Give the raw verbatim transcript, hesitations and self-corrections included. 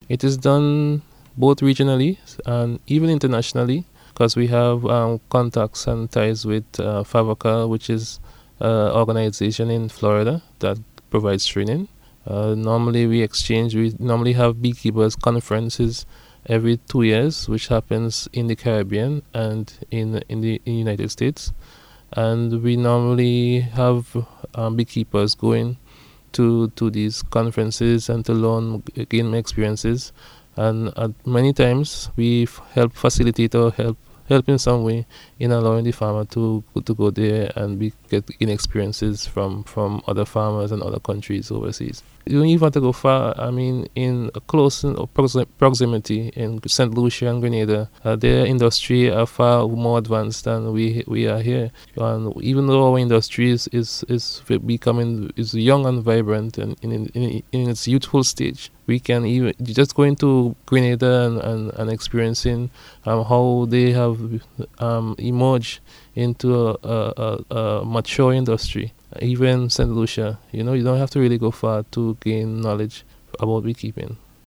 It is done both regionally and even internationally, because we have um, contacts and ties with uh, FAVACA, which is an organization in Florida that provides training. Uh, normally we exchange, we normally have beekeepers conferences every two years, which happens in the Caribbean and in, in the in United States. And we normally have um, beekeepers going to to these conferences and to learn, gain experiences. And uh, many times we f- help facilitate or help help in some way in allowing the farmer to to go there and be get in experiences from from other farmers and other countries overseas. You don't even have to go far. I mean, in a close uh, proxi- proximity in Saint Lucia and Grenada, uh, their industry are far more advanced than we we are here. And even though our industry is is, is becoming is young and vibrant and in, in in its youthful stage, we can even just go into Grenada and, and, and experiencing um, how they have um, emerged into a, a, a, a mature industry. Even Saint Lucia, you know, you don't have to really go far to gain knowledge about beekeeping.